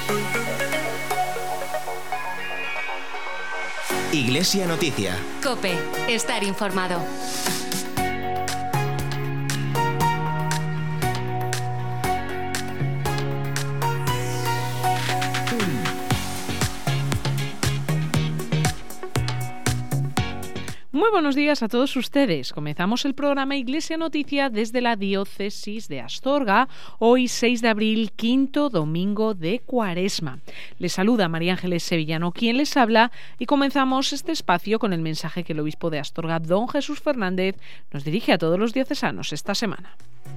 Iglesia Noticia. COPE. Estar informado. Muy buenos días a todos ustedes. Comenzamos el programa Iglesia Noticia desde la Diócesis de Astorga, hoy 6 de abril, quinto domingo de Cuaresma. Les saluda María Ángeles Sevillano, quien les habla, y comenzamos este espacio con el mensaje que el obispo de Astorga, don Jesús Fernández, nos dirige a todos los diocesanos esta semana.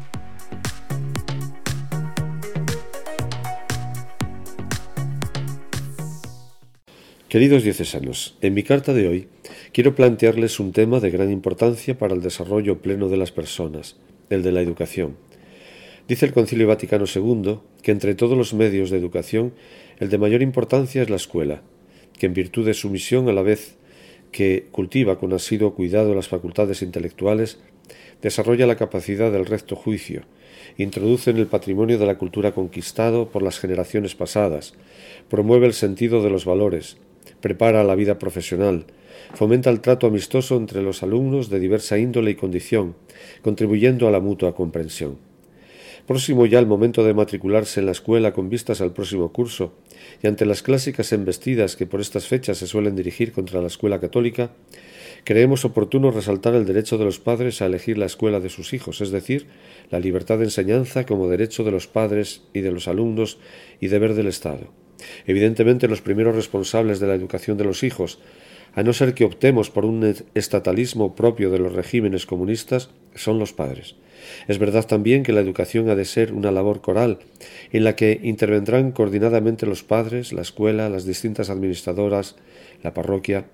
Queridos diocesanos, en mi carta de hoy quiero plantearles un tema de gran importancia para el desarrollo pleno de las personas, el de la educación. Dice el Concilio Vaticano II que entre todos los medios de educación, el de mayor importancia es la escuela, que en virtud de su misión, a la vez que cultiva con asiduo cuidado las facultades intelectuales, desarrolla la capacidad del recto juicio, introduce en el patrimonio de la cultura conquistado por las generaciones pasadas, promueve el sentido de los valores, prepara la vida profesional, fomenta el trato amistoso entre los alumnos de diversa índole y condición, contribuyendo a la mutua comprensión. Próximo ya el momento de matricularse en la escuela con vistas al próximo curso, y ante las clásicas embestidas que por estas fechas se suelen dirigir contra la escuela católica, creemos oportuno resaltar el derecho de los padres a elegir la escuela de sus hijos, es decir, la libertad de enseñanza como derecho de los padres y de los alumnos y deber del Estado. Evidentemente, los primeros responsables de la educación de los hijos, a no ser que optemos por un estatalismo propio de los regímenes comunistas, son los padres. Es verdad también que la educación ha de ser una labor coral, en la que intervendrán coordinadamente los padres, la escuela, las distintas administradoras, la parroquia.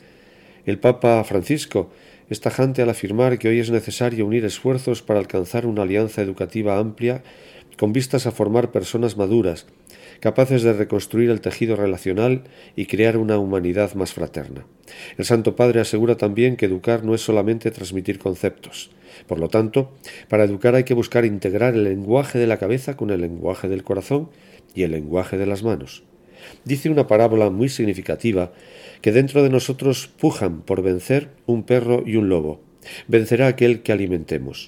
El Papa Francisco es tajante al afirmar que hoy es necesario unir esfuerzos para alcanzar una alianza educativa amplia con vistas a formar personas maduras, capaces de reconstruir el tejido relacional y crear una humanidad más fraterna. El Santo Padre asegura también que educar no es solamente transmitir conceptos. Por lo tanto, para educar hay que buscar integrar el lenguaje de la cabeza con el lenguaje del corazón y el lenguaje de las manos. Dice una parábola muy significativa que dentro de nosotros pujan por vencer un perro y un lobo. Vencerá aquel que alimentemos.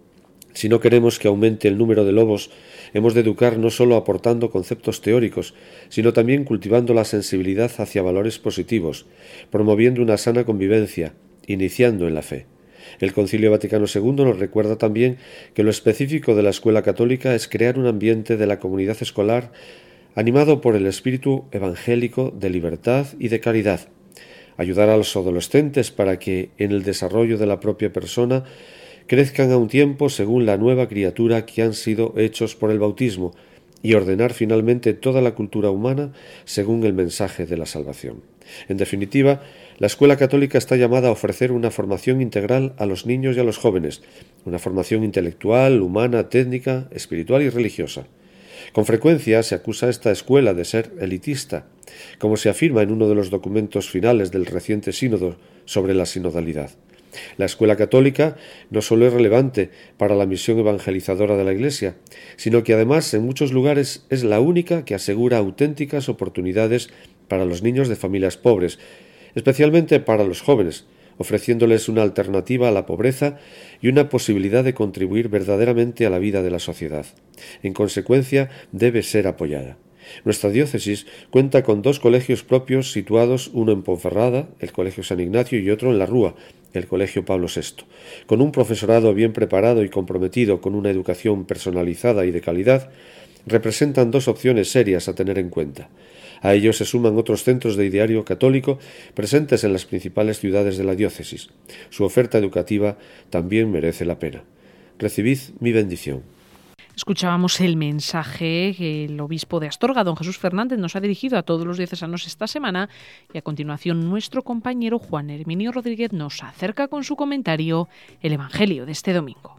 Si no queremos que aumente el número de lobos, hemos de educar no solo aportando conceptos teóricos, sino también cultivando la sensibilidad hacia valores positivos, promoviendo una sana convivencia, iniciando en la fe. El Concilio Vaticano II nos recuerda también que lo específico de la escuela católica es crear un ambiente de la comunidad escolar animado por el espíritu evangélico de libertad y de caridad, ayudar a los adolescentes para que, en el desarrollo de la propia persona, crezcan a un tiempo según la nueva criatura que han sido hechos por el bautismo y ordenar finalmente toda la cultura humana según el mensaje de la salvación. En definitiva, la escuela católica está llamada a ofrecer una formación integral a los niños y a los jóvenes, una formación intelectual, humana, técnica, espiritual y religiosa. Con frecuencia se acusa a esta escuela de ser elitista, como se afirma en uno de los documentos finales del reciente sínodo sobre la sinodalidad. La escuela católica no solo es relevante para la misión evangelizadora de la Iglesia, sino que además en muchos lugares es la única que asegura auténticas oportunidades para los niños de familias pobres, especialmente para los jóvenes, ofreciéndoles una alternativa a la pobreza y una posibilidad de contribuir verdaderamente a la vida de la sociedad. En consecuencia, debe ser apoyada. Nuestra diócesis cuenta con 2 colegios propios situados, uno en Ponferrada, el Colegio San Ignacio, y otro en La Rúa, el Colegio Pablo VI. Con un profesorado bien preparado y comprometido con una educación personalizada y de calidad, representan 2 opciones serias a tener en cuenta. A ellos se suman otros centros de ideario católico presentes en las principales ciudades de la diócesis. Su oferta educativa también merece la pena. Recibid mi bendición. Escuchábamos el mensaje que el obispo de Astorga, don Jesús Fernández, nos ha dirigido a todos los diocesanos esta semana, y a continuación nuestro compañero Juan Herminio Rodríguez nos acerca con su comentario el Evangelio de este domingo.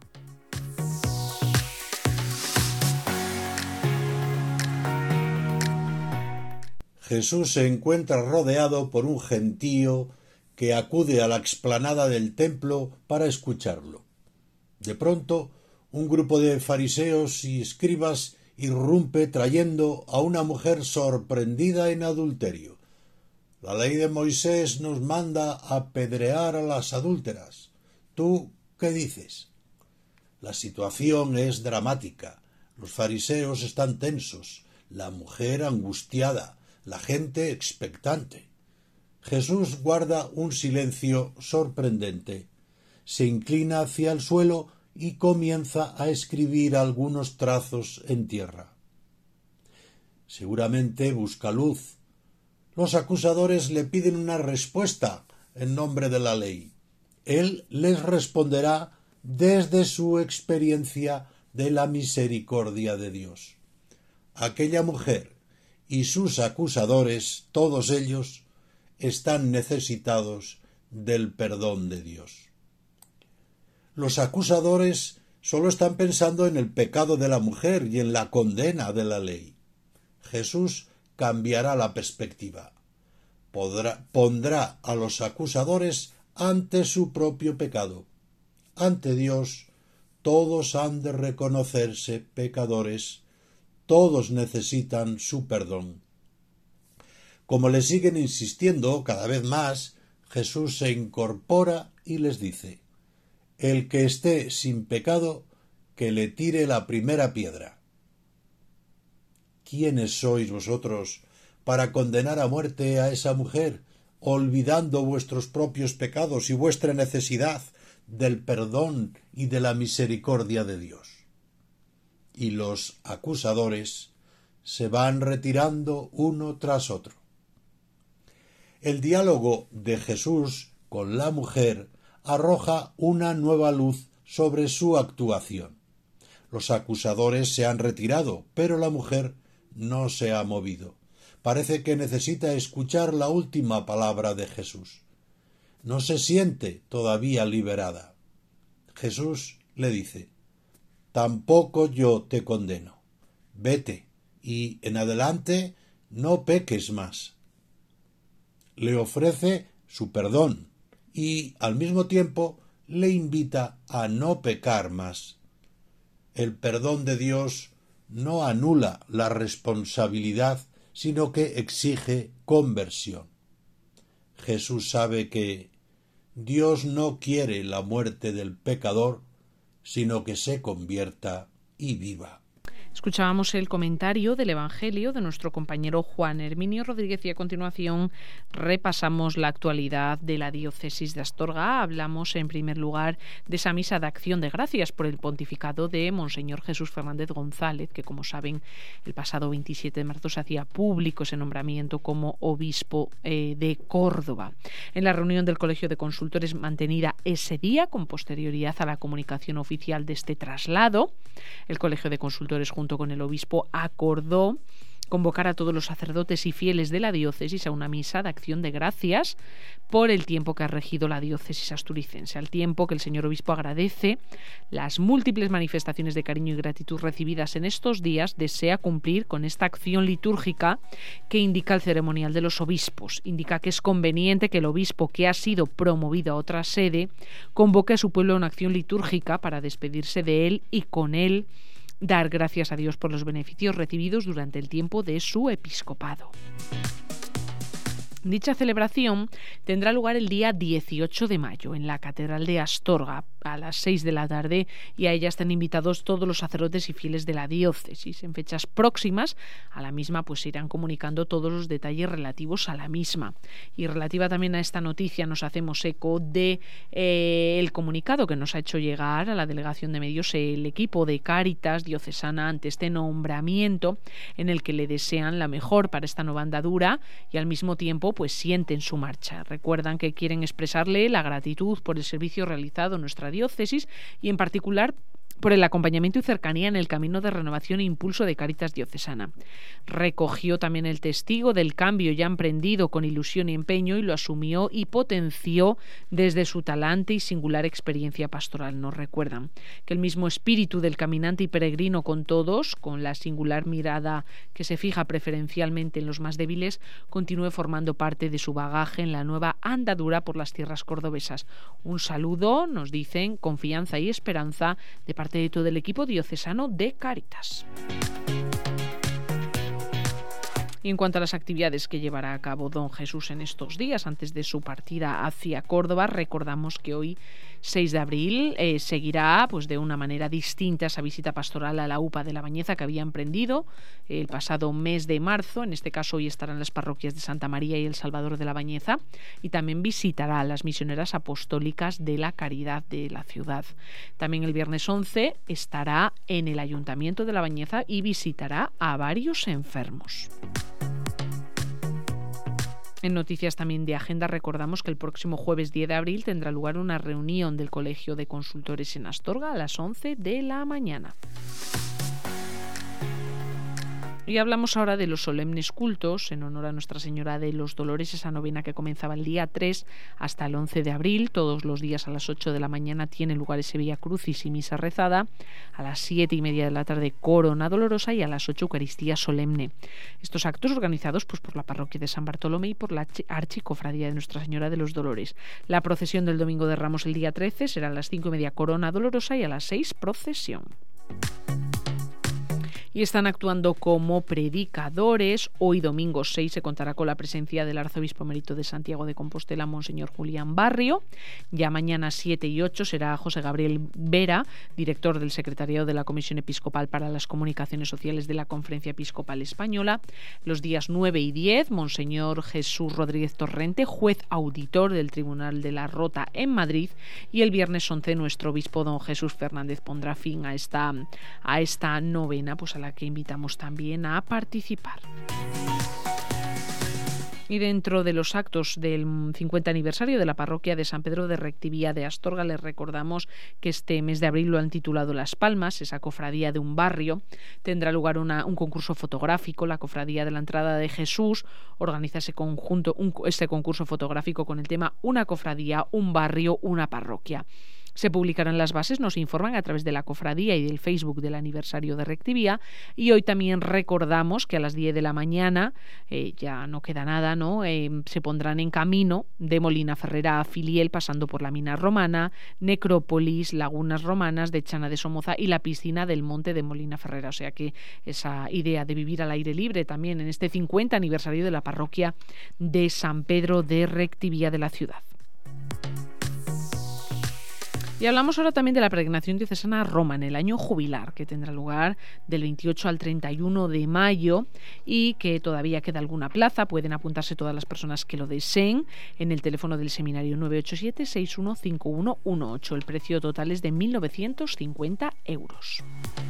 Jesús se encuentra rodeado por un gentío que acude a la explanada del templo para escucharlo. De pronto, un grupo de fariseos y escribas irrumpe trayendo a una mujer sorprendida en adulterio. La ley de Moisés nos manda apedrear a las adúlteras. ¿Tú qué dices? La situación es dramática. Los fariseos están tensos, la mujer angustiada, la gente expectante. Jesús guarda un silencio sorprendente. Se inclina hacia el suelo y comienza a escribir algunos trazos en tierra. Seguramente busca luz. Los acusadores le piden una respuesta en nombre de la ley. Él les responderá desde su experiencia de la misericordia de Dios. Aquella mujer y sus acusadores, todos ellos, están necesitados del perdón de Dios. Los acusadores solo están pensando en el pecado de la mujer y en la condena de la ley. Jesús cambiará la perspectiva. Pondrá a los acusadores ante su propio pecado. Ante Dios, todos han de reconocerse pecadores, todos necesitan su perdón. Como le siguen insistiendo cada vez más, Jesús se incorpora y les dice: el que esté sin pecado, que le tire la primera piedra. ¿Quiénes sois vosotros para condenar a muerte a esa mujer, olvidando vuestros propios pecados y vuestra necesidad del perdón y de la misericordia de Dios? Y los acusadores se van retirando uno tras otro. El diálogo de Jesús con la mujer arroja una nueva luz sobre su actuación. Los acusadores se han retirado, pero la mujer no se ha movido. Parece que necesita escuchar la última palabra de Jesús. No se siente todavía liberada. Jesús le dice: tampoco yo te condeno. Vete y en adelante no peques más. Le ofrece su perdón y al mismo tiempo le invita a no pecar más. El perdón de Dios no anula la responsabilidad, sino que exige conversión. Jesús sabe que Dios no quiere la muerte del pecador, sino que se convierta y viva. Escuchábamos el comentario del Evangelio de nuestro compañero Juan Herminio Rodríguez y a continuación repasamos la actualidad de la diócesis de Astorga. Hablamos en primer lugar de esa misa de acción de gracias por el pontificado de Monseñor Jesús Fernández González, que como saben el pasado 27 de marzo se hacía público ese nombramiento como obispo de Córdoba. En la reunión del Colegio de Consultores mantenida ese día con posterioridad a la comunicación oficial de este traslado, el Colegio de Consultores junto con el obispo acordó convocar a todos los sacerdotes y fieles de la diócesis a una misa de acción de gracias por el tiempo que ha regido la diócesis asturicense, al tiempo que el señor obispo agradece las múltiples manifestaciones de cariño y gratitud recibidas en estos días. Desea cumplir con esta acción litúrgica que indica el ceremonial de los obispos. Indica que es conveniente que el obispo que ha sido promovido a otra sede convoque a su pueblo a una acción litúrgica para despedirse de él y con él dar gracias a Dios por los beneficios recibidos durante el tiempo de su episcopado. Dicha celebración tendrá lugar el día 18 de mayo en la Catedral de Astorga a las 6 de la tarde y a ella están invitados todos los sacerdotes y fieles de la diócesis. En fechas próximas a la misma pues se irán comunicando todos los detalles relativos a la misma. Y relativa también a esta noticia nos hacemos eco de el comunicado que nos ha hecho llegar a la Delegación de Medios el equipo de Cáritas diocesana ante este nombramiento, en el que le desean la mejor para esta nueva andadura y al mismo tiempo pues sienten su marcha. Recuerdan que quieren expresarle la gratitud por el servicio realizado en nuestra diócesis y en particular por el acompañamiento y cercanía en el camino de renovación e impulso de Cáritas diocesana. Recogió también el testigo del cambio ya emprendido con ilusión y empeño y lo asumió y potenció desde su talante y singular experiencia pastoral. Nos recuerdan que el mismo espíritu del caminante y peregrino con todos, con la singular mirada que se fija preferencialmente en los más débiles, continúe formando parte de su bagaje en la nueva andadura por las tierras cordobesas. Un saludo, nos dicen, confianza y esperanza de parte de todo el equipo diocesano de Cáritas. Y en cuanto a las actividades que llevará a cabo don Jesús en estos días, antes de su partida hacia Córdoba, recordamos que hoy, 6 de abril, seguirá pues de una manera distinta esa visita pastoral a la UPA de La Bañeza que había emprendido el pasado mes de marzo. En este caso, hoy estarán las parroquias de Santa María y El Salvador de La Bañeza, y también visitará a las misioneras apostólicas de la Caridad de la ciudad. También el viernes 11 estará en el Ayuntamiento de La Bañeza y visitará a varios enfermos. En noticias también de agenda, recordamos que el próximo jueves 10 de abril tendrá lugar una reunión del Colegio de Consultores en Astorga a las 11 de la mañana. Y hablamos ahora de los solemnes cultos en honor a Nuestra Señora de los Dolores, esa novena que comenzaba el día 3 hasta el 11 de abril. Todos los días a las 8 de la mañana tiene lugar ese Vía Crucis y misa rezada, a las 7:30 de la tarde Corona Dolorosa y a las 8 Eucaristía Solemne. Estos actos organizados pues por la parroquia de San Bartolomé y por la Archicofradía de Nuestra Señora de los Dolores. La procesión del Domingo de Ramos el día 13 será a las 5:30 Corona Dolorosa y a las 6 procesión. Y están actuando como predicadores. Hoy, domingo 6, se contará con la presencia del arzobispo emérito de Santiago de Compostela, Monseñor Julián Barrio. Ya mañana 7 y 8 será José Gabriel Vera, director del Secretariado de la Comisión Episcopal para las Comunicaciones Sociales de la Conferencia Episcopal Española. Los días 9 y 10, Monseñor Jesús Rodríguez Torrente, juez auditor del Tribunal de la Rota en Madrid. Y el viernes 11, nuestro obispo don Jesús Fernández pondrá fin a esta novena, pues a la que invitamos también a participar. Y dentro de los actos del 50 aniversario de la parroquia de San Pedro de Rectivía de Astorga, les recordamos que este mes de abril lo han titulado Las Palmas, esa cofradía de un barrio. Tendrá lugar un concurso fotográfico. La cofradía de la Entrada de Jesús organiza este concurso fotográfico con el tema Una cofradía, un barrio, una parroquia. Se publicarán las bases, nos informan a través de la cofradía y del Facebook del aniversario de Rectivía. Y hoy también recordamos que a las 10 de la mañana, ya no queda nada, ¿no? Se pondrán en camino de Molina Ferrera a Filiel, pasando por la mina romana, Necrópolis, Lagunas Romanas de Chana de Somoza y la piscina del monte de Molina Ferrera. O sea que esa idea de vivir al aire libre también en este 50 aniversario de la parroquia de San Pedro de Rectivía de la ciudad. Y hablamos ahora también de la peregrinación diocesana a Roma en el año jubilar, que tendrá lugar del 28 al 31 de mayo y que todavía queda alguna plaza. Pueden apuntarse todas las personas que lo deseen en el teléfono del seminario 987-615118. El precio total es de 1.950 euros.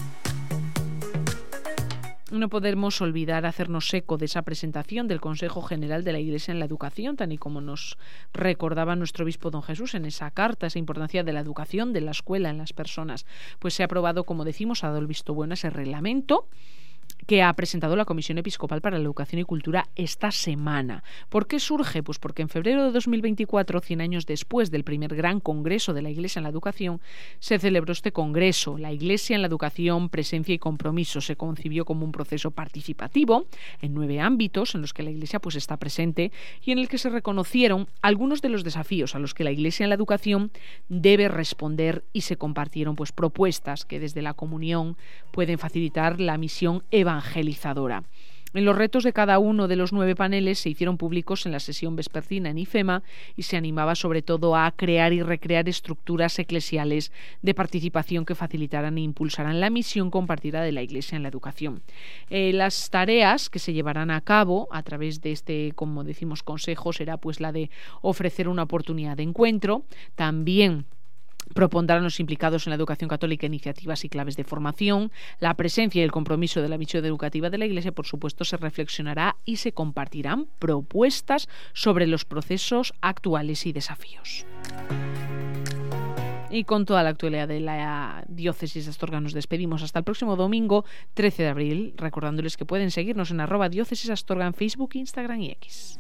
No podemos olvidar hacernos eco de esa presentación del Consejo General de la Iglesia en la Educación, tal y como nos recordaba nuestro obispo don Jesús en esa carta, esa importancia de la educación, de la escuela en las personas. Pues se ha aprobado, como decimos, ha dado el visto bueno a ese reglamento que ha presentado la Comisión Episcopal para la Educación y Cultura esta semana. ¿Por qué surge? Pues porque en febrero de 2024, 100 años después del primer gran congreso de la Iglesia en la Educación, se celebró este congreso. La Iglesia en la Educación, presencia y compromiso se concibió como un proceso participativo en 9 ámbitos en los que la Iglesia pues está presente y en el que se reconocieron algunos de los desafíos a los que la Iglesia en la Educación debe responder y se compartieron pues propuestas que desde la comunión pueden facilitar la misión evangelizadora. En los retos de cada uno de los 9 paneles se hicieron públicos en la sesión vespertina en IFEMA y se animaba sobre todo a crear y recrear estructuras eclesiales de participación que facilitaran e impulsaran la misión compartida de la Iglesia en la educación. Las tareas que se llevarán a cabo a través de este, como decimos, consejo será pues la de ofrecer una oportunidad de encuentro. También propondrán los implicados en la educación católica iniciativas y claves de formación. La presencia y el compromiso de la misión educativa de la Iglesia, por supuesto, se reflexionará y se compartirán propuestas sobre los procesos actuales y desafíos. Y con toda la actualidad de la diócesis de Astorga nos despedimos hasta el próximo domingo 13 de abril, recordándoles que pueden seguirnos en @diócesisastorga en Facebook, Instagram y X.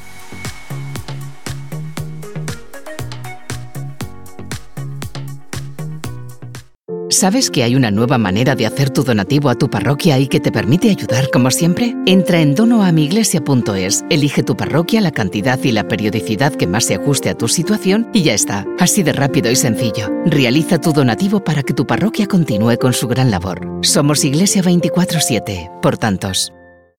¿Sabes que hay una nueva manera de hacer tu donativo a tu parroquia y que te permite ayudar como siempre? Entra en donoamiglesia.es, elige tu parroquia, la cantidad y la periodicidad que más se ajuste a tu situación y ya está, así de rápido y sencillo. Realiza tu donativo para que tu parroquia continúe con su gran labor. Somos Iglesia 24/7, por tantos.